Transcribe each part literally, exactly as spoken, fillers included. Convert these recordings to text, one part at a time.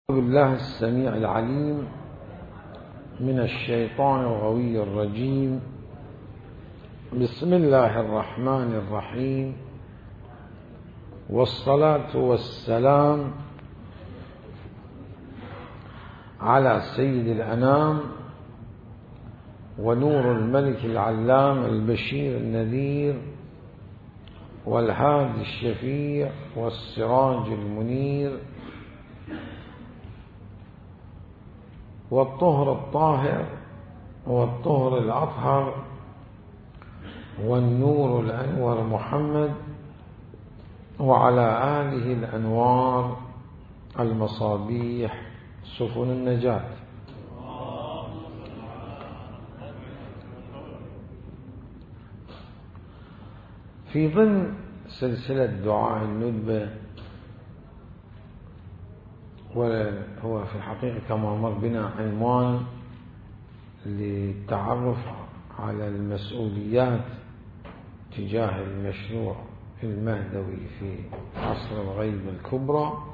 بالله السميع العليم من الشيطان الغوي الرجيم. بسم الله الرحمن الرحيم، والصلاة والسلام على سيد الأنام ونور الملك العلام البشير النذير والهادي الشفيع والسراج المنير والطهر الطاهر والطهر الأطهر والنور الأنور محمد وعلى آله الأنوار المصابيح سفن النجاة. في ضمن سلسلة دعاء الندبة، وهو في الحقيقة كما مر بنا عنوان للتعرف على المسؤوليات تجاه المشروع المهدوي في عصر الغيبة الكبرى،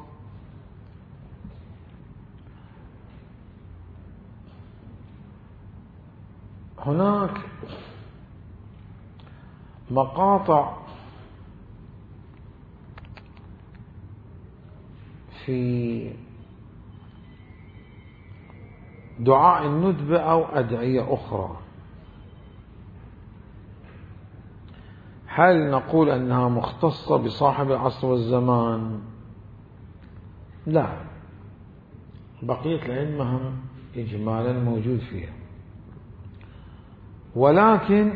هناك مقاطع في دعاء الندبة أو أدعية أخرى. هل نقول أنها مختصة بصاحب العصر والزمان؟ لا، بقية الأئمة هم إجمالا موجود فيها، ولكن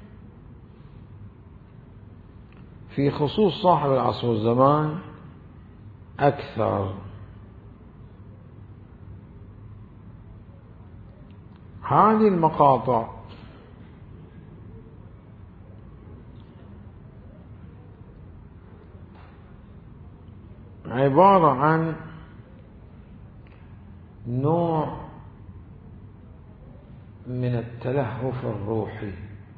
في خصوص صاحب العصر والزمان أكثر. هذه المقاطع عبارة عن نوع من التلهف الروحي،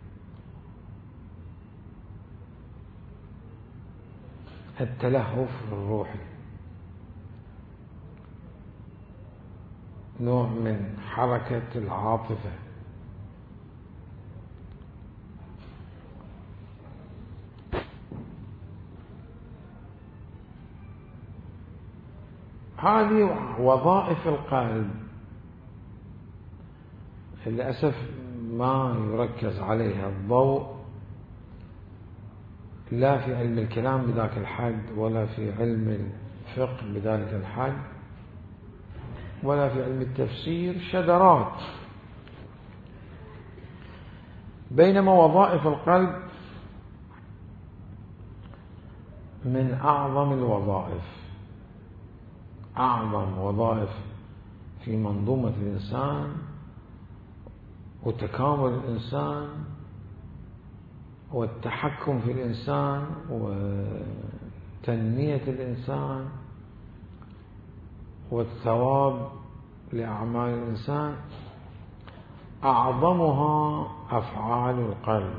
التلهف الروحي نوع من حركة العاطفة. هذه وظائف القلب للأسف ما يركز عليها الضوء، لا في علم الكلام بذاك الحد، ولا في علم الفقه بذلك الحد، ولا في علم التفسير، شذرات. بينما وظائف القلب من أعظم الوظائف، أعظم وظائف في منظومة الإنسان وتكامل الإنسان والتحكم في الإنسان وتنمية الإنسان والثواب لأعمال الإنسان، أعظمها أفعال القلب.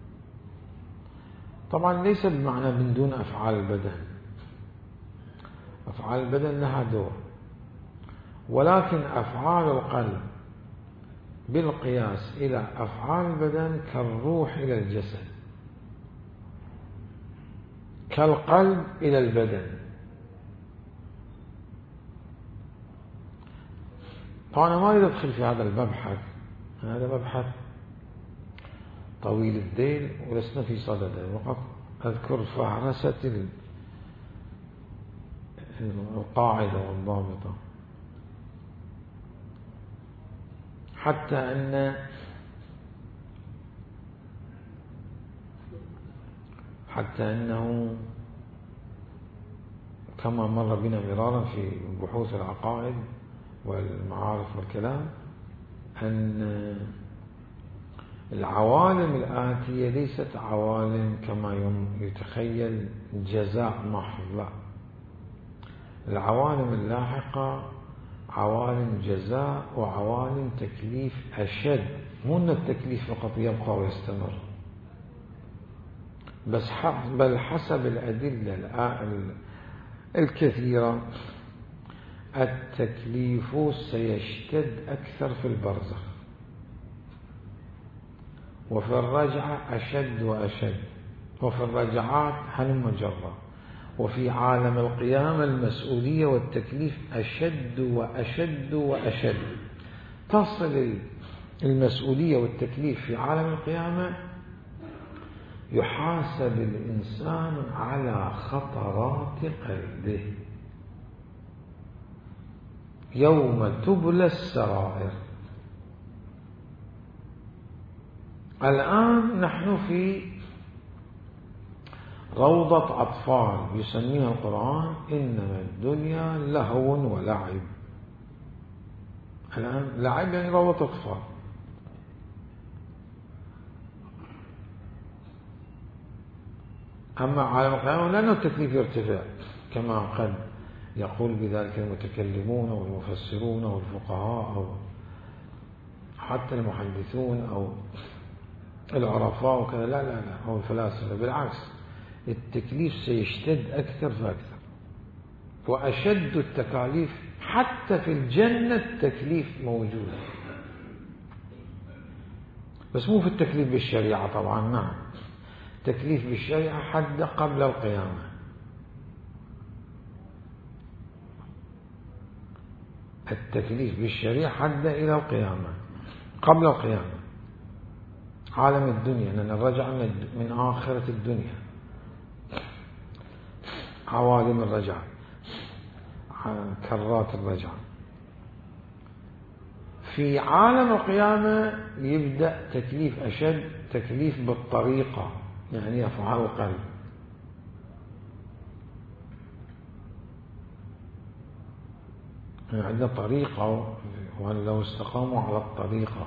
طبعا ليس بمعنى من دون أفعال البدن، أفعال البدن لها دور، ولكن أفعال القلب بالقياس إلى أفعال البدن كالروح إلى الجسد، كالقلب إلى البدن. طبعا أنا ما أريد أدخل في هذا المبحث، هذا مبحث طويل الذيل ولسنا في صدده، وقد أذكر فهرسة القاعدة والضابطة، حتى أن حتى أنه كما مر بنا مرارا في بحوث العقائد والمعارف والكلام، أن العوالم الآتية ليست عوالم كما يتخيل جزاء محض، لا، العوالم اللاحقة عوالم جزاء وعوالم تكليف أشد، مو أن التكليف فقط يبقى ويستمر، بس بل حسب الأدلة الكثيرة التكليف سيشتد أكثر في البرزخ، وفي الرجعة أشد وأشد، وفي الرجعات هلم جرا، وفي عالم القيامة المسؤولية والتكليف أشد وأشد وأشد. تصل المسؤولية والتكليف في عالم القيامة يحاسب الإنسان على خطرات قلبه يوم تبلى السرائر. الآن نحن في روضة أطفال يسميها القرآن إنما الدنيا لهو ولعب. الآن لعب يعني روضة أطفال. أما عالم القيامة لأنه التكليف يرتفع كما قد يقول بذلك المتكلمون والمفسرون والفقهاء أو حتى المحدثون أو العرفاء وكذا. لا لا لا أو الفلاسفة، بالعكس التكليف سيشتد أكثر فأكثر، وأشد التكاليف حتى في الجنة التكليف موجود، بس مو في التكليف بالشريعة طبعا. نعم تكليف بالشريعة حد قبل القيامة. التكليف بالشريعة حد إلى القيامة قبل القيامة. عالم الدنيا لأن الرجعة من آخرة الدنيا، عوالم الرجعة، كرات الرجعة. في عالم القيامة يبدأ تكليف أشد، تكليف بالطريقة يعني أفعال القلب. يعني عندنا طريقة وأن لو استقاموا على الطريقة.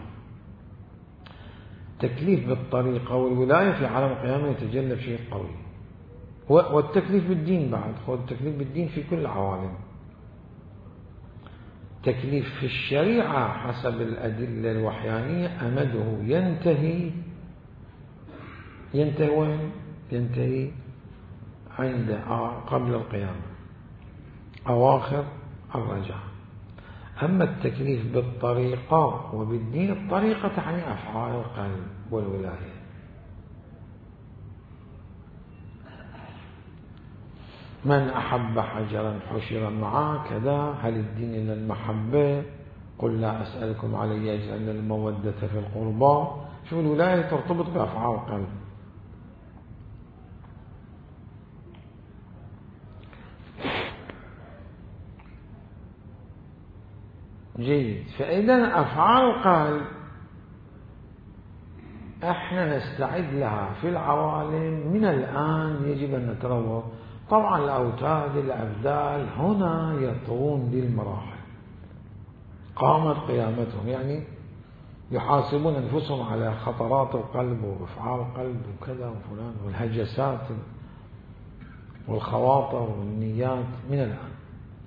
تكليف بالطريقة والولاية في عالم القيامة يتجلى بشيء قوي، والتكليف بالدين بعد. خذ التكليف بالدين في كل العوالم. تكليف في الشريعة حسب الأدلة الوحيانية أمده ينتهي ينتهي وين؟ ينتهي عند قبل القيامة، أواخر الرجعة. أما التكليف بالطريقة وبالدين، الطريقة تعني أفعال القلب والولاية. من أحب حجرا حشر معه كذا. هل الدين إلا المحبة؟ قل لا أسألكم عليه أجرا إلا المودة في القربى. شوف الولاية ترتبط بأفعال القلب. جيد. فإذا أفعال القلب احنا نستعد لها في العوالم من الآن. يجب أن نتروى. طبعا الأوتاد الأبدال هنا يطغون بالمراحل. قامت قيامتهم يعني يحاسبون أنفسهم على خطرات القلب وأفعال القلب وكذا وفلان والهجسات والخواطر والنيات من الآن.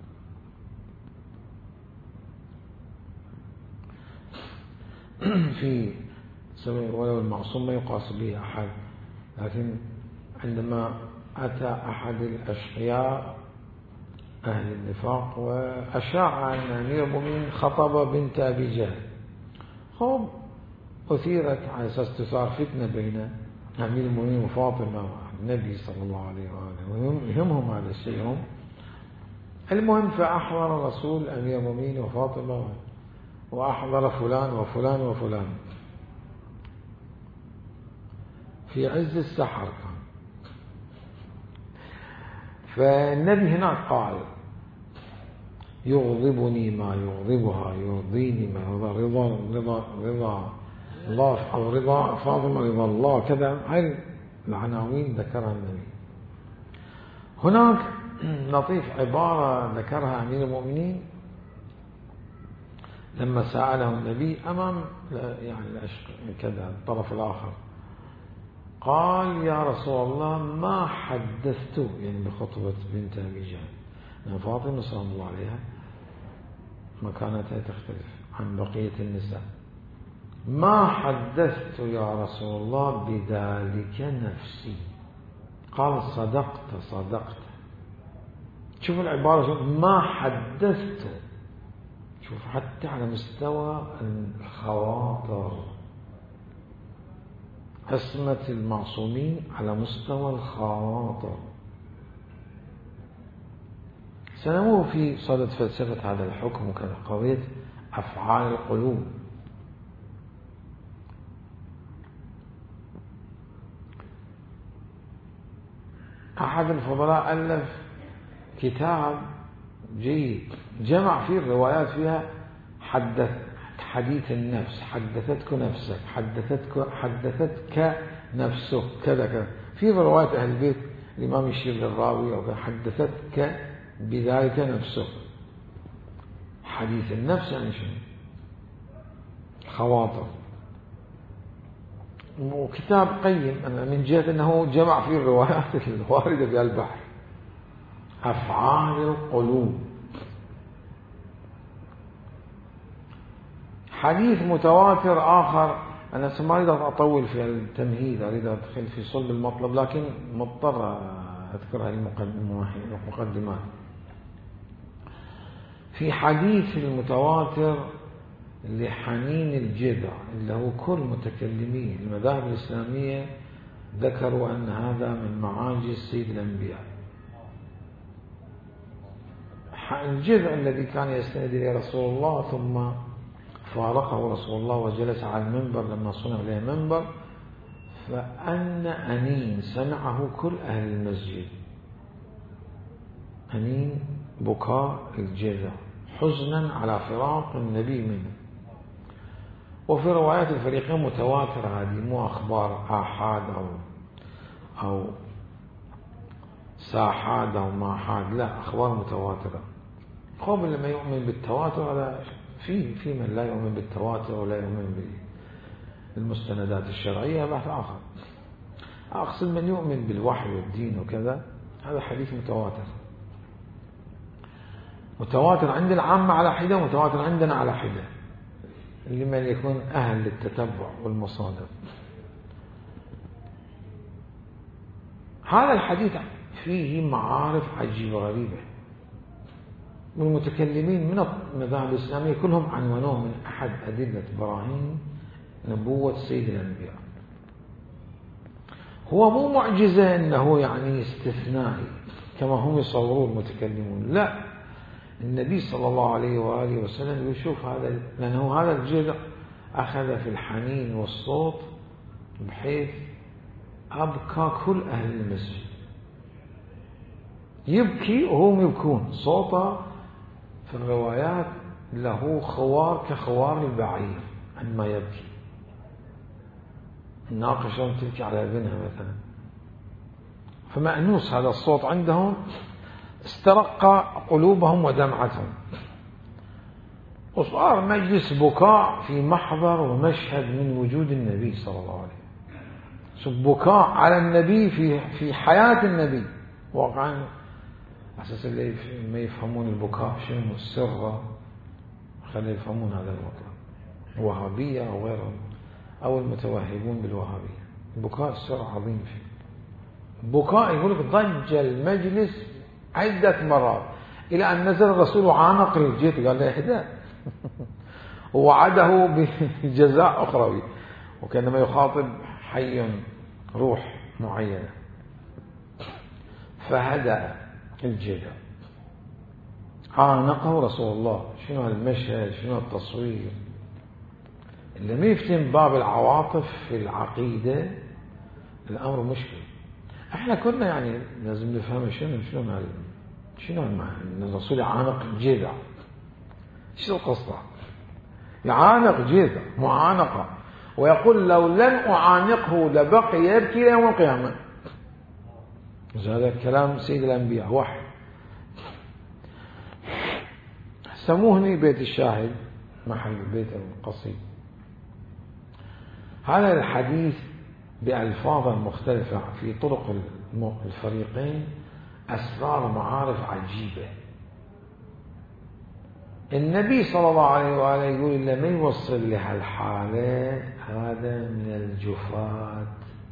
في ولو المعصوم ما يقاس به أحد، لكن عندما أتى أحد الأشقياء أهل النفاق وأشاع أن أمير المؤمنين خطب بنت أبي جهل، خب أثيرت على أساس تثار فتنة بين أمير المؤمنين وفاطمة والنبي صلى الله عليه وآله، ويهمهم هذا الشيء هم. المهم فأحضر الرسول أمير المؤمنين وفاطمة، وأحضر فلان وفلان وفلان في عز السحر. فالنبي هناك قال يغضبني ما يغضبها، يرضيني ما يرضى، رضا رضا رضا الله أو رضا فاطمة رضا الله، كذا. هاي العناوين ذكرها النبي. هناك لطيف عبارة ذكرها أمير المؤمنين لما سأله النبي أمام يعني كذا الطرف الآخر، قال يا رسول الله ما حدثته، يعني بخطبة بنت أبي جهل. يعني فاطمة صلى الله عليها مكانتها تختلف عن بقية النساء. ما حدثت يا رسول الله بذلك نفسي. قال صدقت صدقت. شوف العبارة، شوف ما حدثته، شوف حتى على مستوى الخواطر، عصمة المعصومين على مستوى الخواطر. سنمر في صدد فلسفة هذا الحكم وقضية أفعال القلوب. أحد الفضلاء ألف كتاب جيد جمع فيه الروايات فيها حدث حديث النفس، حدثتك نفسك، حدثتك حدثتك نفسك كذا كذا. في روايات أهل البيت الإمام يشير للراوي أو حدثتك بذلك نفسك. حديث النفس يعني شنو؟ خواطر. وكتاب قيم أنا من جهة أنه جمع فيه الروايات الواردة في البحر. أفعال القلوب. حديث متواتر آخر، أنا ما أريد أطول في التمهيد، أريد أدخل في صلب المطلب، لكن مضطر أذكر المقدمات. في حديث المتواتر لحنين الجذع اللي هو كل متكلمي المذاهب الإسلامية ذكروا أن هذا من معاجز سيد الأنبياء. الجذع الذي كان يستند إلى رسول الله ثم فارقه رسول الله وجلس على المنبر لما صنع له منبر، فأن أنين سمعه كل أهل المسجد، أنين بكاء الجذع حزنا على فراق النبي منه. وفي روايات الفريقين متواترة، هذه مو أخبار آحاد أو أو ساحاد أو ماحاد، لا، أخبار متواترة. قوم لما يؤمن بالتواتر هذا في في من لا يؤمن بالتواتر ولا يؤمن بالمستندات الشرعية بحث آخر. أقصد من يؤمن بالوحي والدين وكذا، هذا حديث متواتر. متواتر عند العامة على حدة، متواتر عندنا على حدة لمن يكون أهل للتتبع والمصادر. هذا الحديث فيه معارف عجيبة غريبة، والمتكلمين من المذاهب الإسلامية كلهم عنوانوه من أحد أدلة براهين نبوة سيد الأنبياء. هو مو معجزة أنه يعني استثنائي كما هم يصورون المتكلمون، لا، النبي صلى الله عليه وآله وسلم يشوف هذا، لأنه هذا الجذع أخذ في الحنين والصوت بحيث أبكى كل أهل المسجد، يبكي وهم يبكون. صوته في الروايات له خوار كخوار البعير عندما يبكي، الناقة شلون تبكي على ابنها مثلا. فمأنوس هذا الصوت عندهم، استرق قلوبهم ودمعتهم، وصار مجلس بكاء في محضر ومشهد من وجود النبي صلى الله عليه وسلم. بكاء على النبي في في حياة النبي واقعا، أساس اللي ما يفهمون البكاء شنو السر، خلي يفهمون هذا البكاء. الوهابية أو غيرهم أو المتوهبون بالوهابية، البكاء السر عظيم فيه. بكاء يقول لك ضج المجلس عدة مرات إلى أن نزل الرسول وعانق الجيت، قال له اهدأ ووعده بجزاء أخروي، وكأنما يخاطب حي روح معينة. فهدأ الجدع، عانقه رسول الله. شنو المشهد، شنو التصوير اللي ما يفتن باب العواطف في العقيدة، الأمر مشكل. احنا كنا يعني لازم نفهم شنو شنو معنى شنو المعنى ان الرسول يعانق جذع. شو القصة؟ يعانق جذع معانقة، ويقول لو لن أعانقه لبقي يبكي يوم القيامة. هذا كلام سيد الأنبياء وحي. سموهني بيت الشاهد محل بيت القصيد. هذا الحديث بألفاظ مختلفة في طرق الفريقين أسرار معارف عجيبة. النبي صلى الله عليه وآله يقول لما يوصل لهالحالة هذا من الجفاة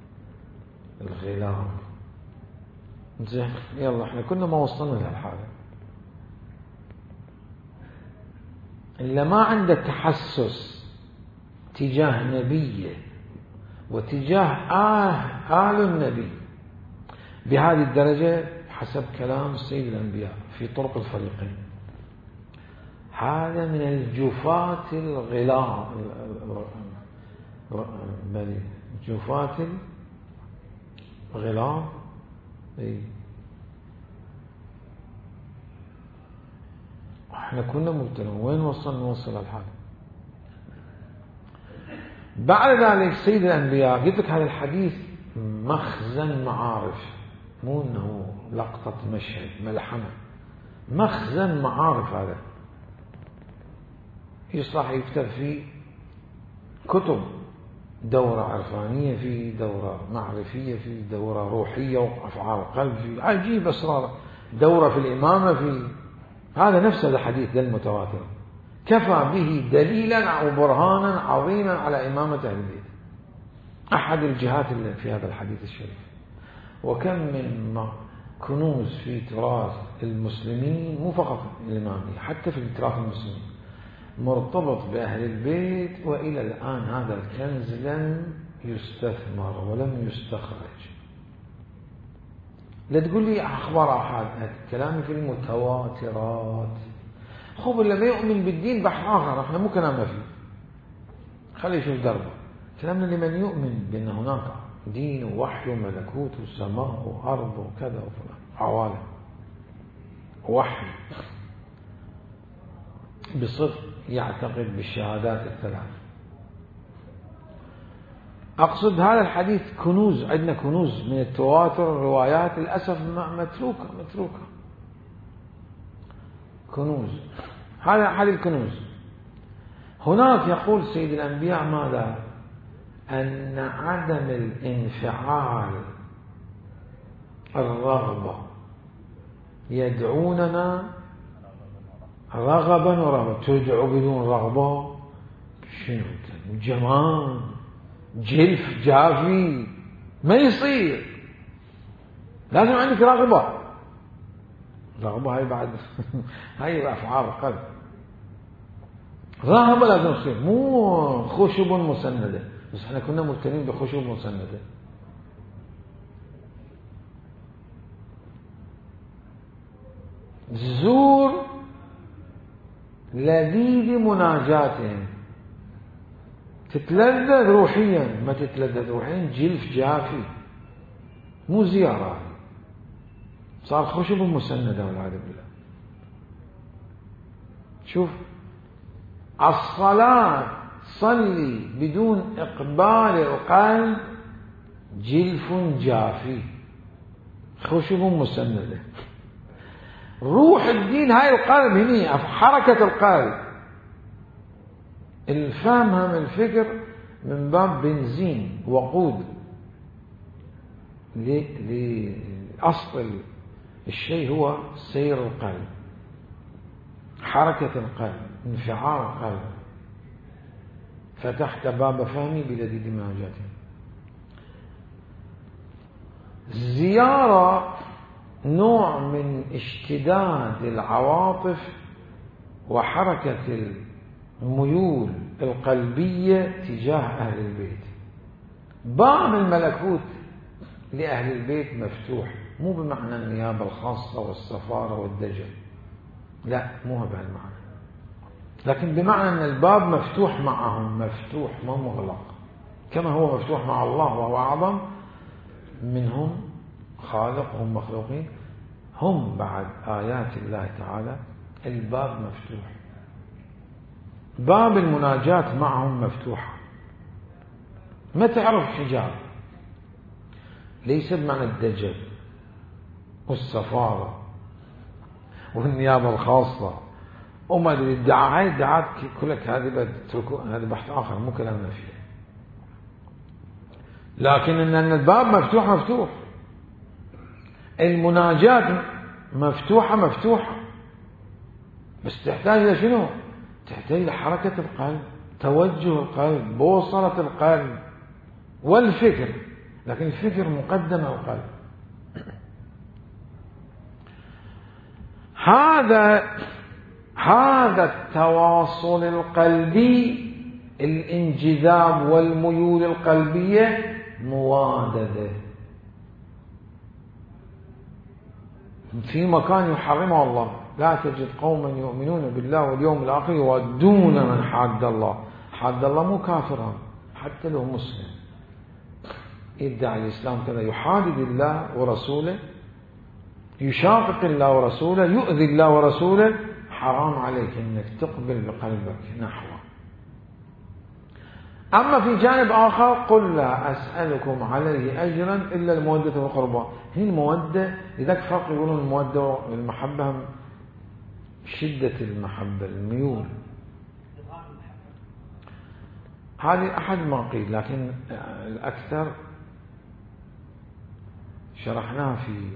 الغلام. زين، يلا احنا كنا ما وصلنا لهالحالة، إلا ما عنده تحسس تجاه نبيه وتجاه آه آل النبي بهذه الدرجة حسب كلام سيد الأنبياء في طرق الفريقين، هذا من الجفاة الغلاظ، جفاة الغلاظ. احنا كنا مبتلون، وين وصلنا؟ نوصل الحال. بعد ذلك سيد الأنبياء، قلت لك هذا الحديث مخزن معارف، مو انه لقطة مشهد ملحمة، مخزن معارف. هذا يصلح يكتب فيه كتب، دورة عرفانية فيه، دورة معرفية فيه، دورة روحية وأفعال قلب فيه، عجيب أسرار، دورة في الإمامة فيه. هذا نفس الحديث المتواتر كفى به دليلا وبرهانا عظيما على إمامة أهل البيت، أحد الجهات اللي في هذا الحديث الشريف. وكم من كنوز في تراث المسلمين، مو فقط الإمامية، حتى في تراث المسلمين مرتبط بأهل البيت، وإلى الآن هذا الكنز لم يستثمر ولم يستخرج. لا تقول لي أخبار أحد، كلامي في المتواترات. خب اللي ما يؤمن بالدين بحث آخر، احنا مو كلامنا فيه، خلي يشوف دربه. كلامنا لمن يؤمن بأن هناك دين ووحي وملكوت وسماء وأرض وكذا وفلان، عوالم وحي بصدق يعتقد بالشهادات الثلاث. أقصد هذا الحديث كنوز، عندنا كنوز من التواتر، الروايات للأسف متروكة متروكة كنوز. هذا أحد الكنوز. هناك يقول سيد الأنبياء ماذا؟ أن عدم الانفعال، الرغبة، يدعوننا رغبا ورهبا. تدعو بدون رغبة شنو؟ جمال جلف جافي ما يصير، لازم عندك رغبة. رغبة هاي بعد هاي أفعال القلب. رغبة لازم تصير، مو خشب مسندة. بس احنا كنا مبتلين بخشب مسندة. زور لذيذ مناجاتهم، تتلذذ روحيا، ما تتلذذ روحيا جلف جافي، مو زيارة، صار خشب مسندة والعياذ بالله. شوف الصلاة، صلي بدون إقبال القلب جلف جافي، خشب مسندة. روح الدين هاي القلب، هني حركة القلب. الفهم هم الفكر من باب بنزين وقود لأصل الشيء، هو سير القلب، حركة القلب، انفعال القلب. فتحت باب فهمي بلذيذ مناجاته. الزيارة نوع من اشتداد العواطف وحركة الميول القلبية تجاه أهل البيت. باب الملكوت لأهل البيت مفتوح، مو بمعنى النيابة الخاصة والسفارة والدجل، لا، مو بهالمعنى، لكن بمعنى أن الباب مفتوح معهم، مفتوح ما مغلق، كما هو مفتوح مع الله وهو أعظم منهم خالق، هم مخلوقين، هم بعد آيات الله تعالى. الباب مفتوح، باب المناجاة معهم مفتوح، ما تعرف حجاب، ليس بمعنى الدجل والسفارة والنيابة الخاصة وما ادري الدعاء. هاي الدعاء كلك هذه بتركوا، هذا بحث آخر مو كلامنا فيه. لكن ان الباب مفتوح مفتوح، المناجاة مفتوحة مفتوحة، بس تحتاج إلى شنو؟ تحتاج إلى حركة القلب، توجه القلب، بوصلة القلب والفكر، لكن الفكر مقدم على القلب. هذا التواصل القلبي، الانجذاب والميول القلبية مواددة في مكان يحرمه الله. لا تجد قوما يؤمنون بالله واليوم الآخر يودون من حاد الله. حاد الله مو كافرا، حتى لو مسلم يدعي الإسلام كذا، يحادد الله ورسوله، يشاقق الله ورسوله، يؤذي الله ورسوله، حرام عليك أنك تقبل بقلبك نحوه. أما في جانب آخر قل لا أسألكم عليه أجرا إلا المودة والقربى. هي المودة، لذلك فرق يقولون المودة والمحبة، شدة المحبة، الميول، هذه أحد ما قيل، لكن الأكثر شرحناها في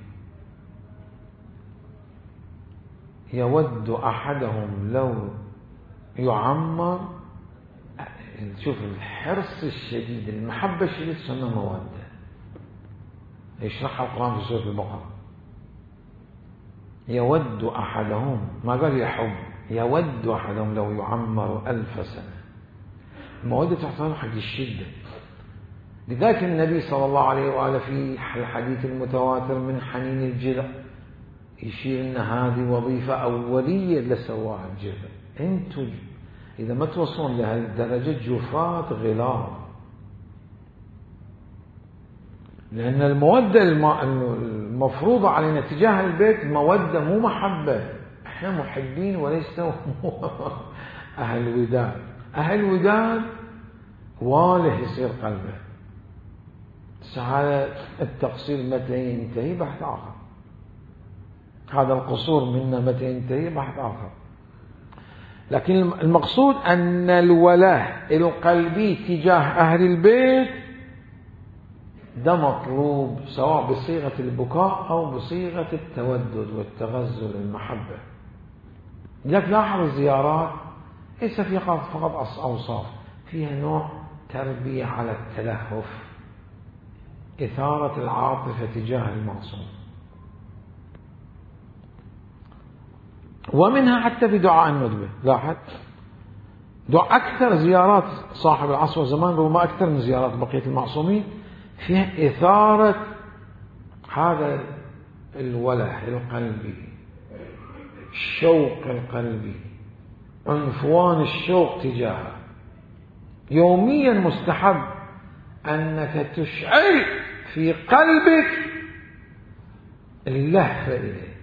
يود أحدهم لو يعمر. شوف الحرص الشديد، المحبة الشديدة تسمى مودة، يشرحها القرآن في سورة البقرة. يود أحدهم، ما قال يحب، يود أحدهم لو يعمر ألف سنة. المودة تحتاج حق الشدة. لذلك النبي صلى الله عليه وآله في الحديث المتواتر من حنين الجذع يشير أن هذه وظيفة أولية لسواها الجذع. أنتم إذا ما توصلون لهالدرجة جفاة غلاظ، لأن المودة المفروضة علينا تجاه البيت مودة مو محبة. احنا محبين وليس أهل وداد. أهل وداد واله يصير قلبه. هذا التقصير متى ينتهي بحث آخر، هذا القصور منا متى ينتهي بحث آخر. لكن المقصود أن الولاء القلبي تجاه أهل البيت ده مطلوب، سواء بصيغة البكاء أو بصيغة التودد والتغزل المحبة. لذلك لاحظ الزيارات ليس فيها فقط أوصاف، فيها نوع تربية على التلهف، إثارة العاطفة تجاه المعصوم. ومنها حتى في دعاء الندبة. لاحظ دعاء أكثر زيارات صاحب العصر والزمان ربما أكثر من زيارات بقية المعصومين فيها إثارة هذا الوله القلبي، الشوق القلبي، عنفوان الشوق تجاهه. يوميا مستحب أنك تشعل في قلبك اللهفة إليه.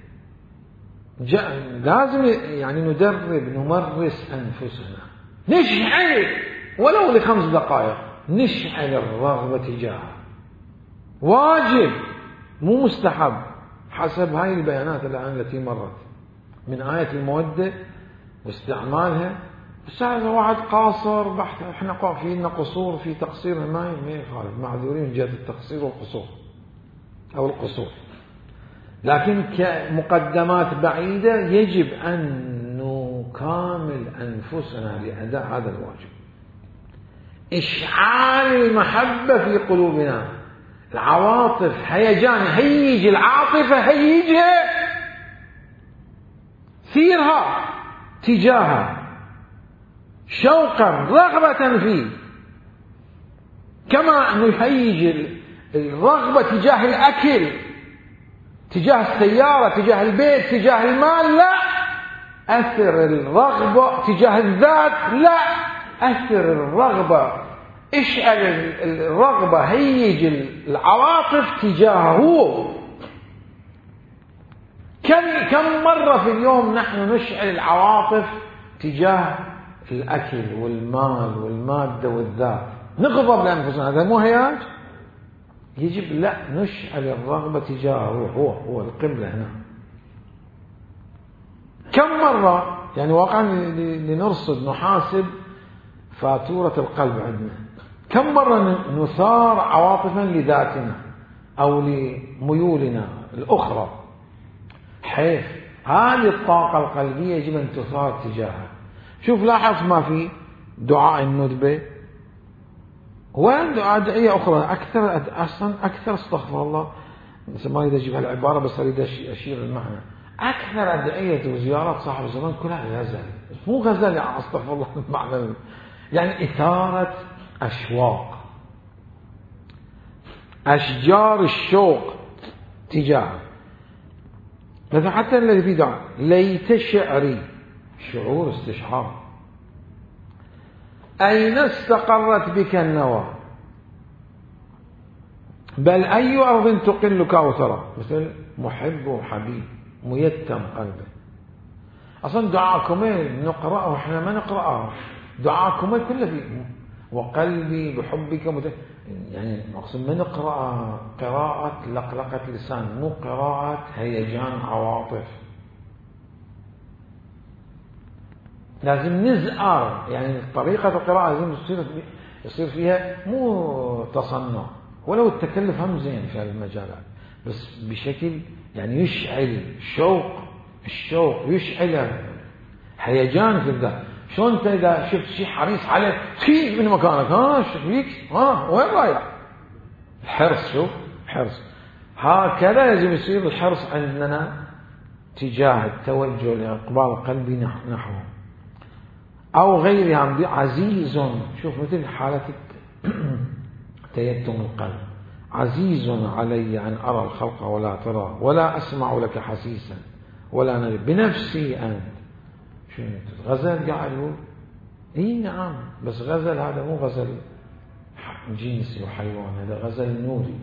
لازم يعني ندرب نمرس أنفسنا، نشعل ولو لخمس دقائق، نشعل الرغبة تجاهه. واجب مو مستحب حسب هاي البيانات الآن التي مرت من آية المودة واستعمالها. بس هذا واحد قاصر بحث، احنا في لنا قصور في تقصير، ما ما يخالف، معذورين من جهة التقصير والقصور أو القصور. لكن كمقدمات بعيدة يجب أن نكامل أنفسنا لأداء هذا الواجب. إشعال المحبة في قلوبنا، العواطف، هيجان، هيج العاطفة، هيجها، سيرها تجاهها شوقا رغبة فيه، كما أنه يهيج الرغبة تجاه الأكل، تجاه السيارة، تجاه البيت، تجاه المال. لا، أثر الرغبة تجاه الذات. لا، أثر الرغبة، اشعل الرغبة، هيج العواطف تجاهه. كم كم مرة في اليوم نحن نشعل العواطف تجاه الأكل والمال والمادة والذات، نغضب لأنفسنا، هذا مو هياج؟ يجب لا نشعل الرغبة تجاهه، هو هو القبلة هنا. كم مرة يعني واقعا لنرصد نحاسب فاتورة القلب عندنا، كم مرة نثار عواطفا لذاتنا أو لميولنا الأخرى، حيث هذه الطاقة القلبية يجب أن تثار تجاهها. شوف لاحظ ما في دعاء الندبة وين دعاء أدعية أخرى أكثر، أصلا أكثر استغفر الله، ما أريد أجيب هالعبارة بس أريد أشير المعنى. أكثر أدعية وزيارات صاحب الزمان كلها غزل، مو غزل يعني أستغفر الله المعنى، يعني إثارة أشواق، أشجار الشوق تجاه. مثلا حتى الذي في دعاء ليت شعري، شعور استشعار، أين استقرت بك النوى، بل أي أرض تقل كوثرة، مثل محب وحبيب ميتم قلبه. أصلا دعاءكم نقرأه إحنا ما نقرأه، دعاءكم كله فيه وقلبي بحبك مت... يعني مقصود ما نقرأ قراءة لقلقة لسان، مو قراءة هيجان عواطف. لازم نزأر، يعني طريقة القراءة لازم يصير يصير فيها مو تصنع، ولو التكلف هم زين في هذه المجالات، بس بشكل يعني يشعل شوق، الشوق يشعل هيجان في الذات. شلون انت اذا شفت شيء حريص عليه تخيل من مكانك، ها ايش فيك، ها وين رايح؟ الحرص، شوف حرص. هكذا لازم يصير الحرص عندنا تجاه التوجه لاقبال قلبي نحوه او غيرها. عزيز، شوف مثل حالة تيتم القلب، عزيز علي أن أرى الخلق ولا ترى، ولا أسمع لك حسيسا ولا نرى بنفسي أنت. شو غزل قاعد يقول إيه نعم، بس غزل هذا مو غزل جنسي وحيوان، هذا غزل نوري.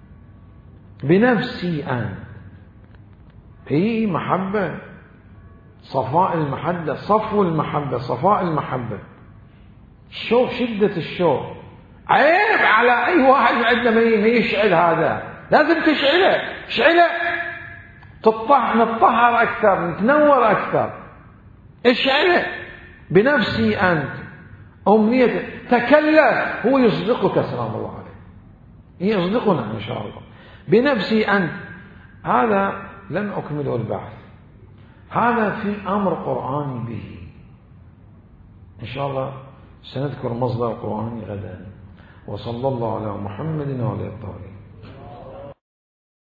بنفسي أنت، هي محبة، صفاء المحبة، صفو المحبة، صفاء المحبة، الشوق، شدة الشوق. عيب على أي واحد عندنا ما يشعل هذا، لازم تشعله، اشعله تطهر، نطهر أكثر، نتنور أكثر، اشعله. بنفسي أنت، أمنية تكلف، هو يصدقك سلام الله عليه، يصدقنا إن شاء الله. بنفسي أنت، هذا لن أكمله البحث، هذا في أمر قرآني به، إن شاء الله سنذكر مصدر قرآني غدا. وصلى الله على محمد وعلى آله الطاهرين.